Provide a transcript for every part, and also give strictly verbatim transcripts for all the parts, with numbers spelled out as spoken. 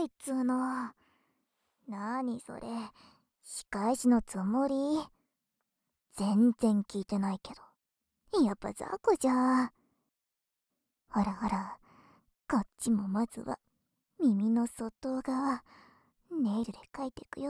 いっつーの。なにそれ、仕返しのつもり？全然聞いてないけど。やっぱ雑魚じゃ。ほらほら、こっちもまずは耳の外側ネイルで描いてくよ。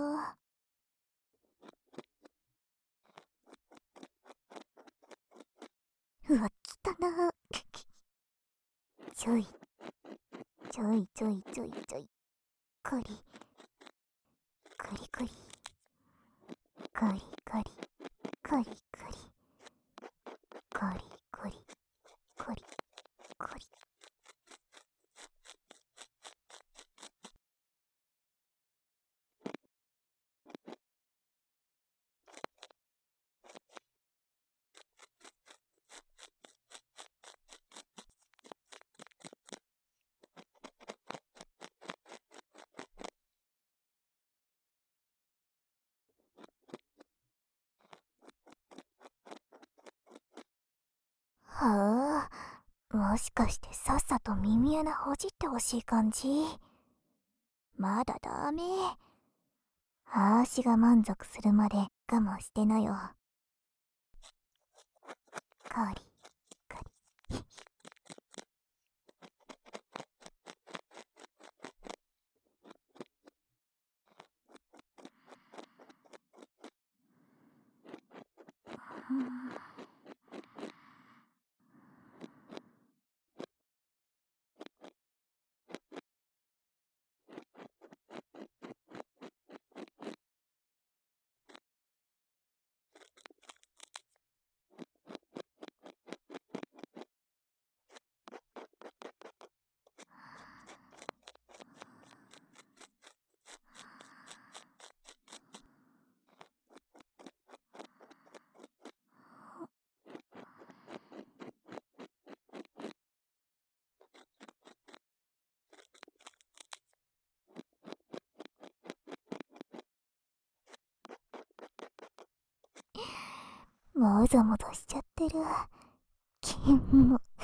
うわ、きたな。ちょいちょいちょいちょいちょい、くりくりくりくりくりくりくりくりくりくりくり。はあ、もしかしてさっさと耳穴ほじってほしい感じ？まだダメ。あーしが満足するまで我慢してなよ。かりかり。もぞもぞしちゃってる。きも。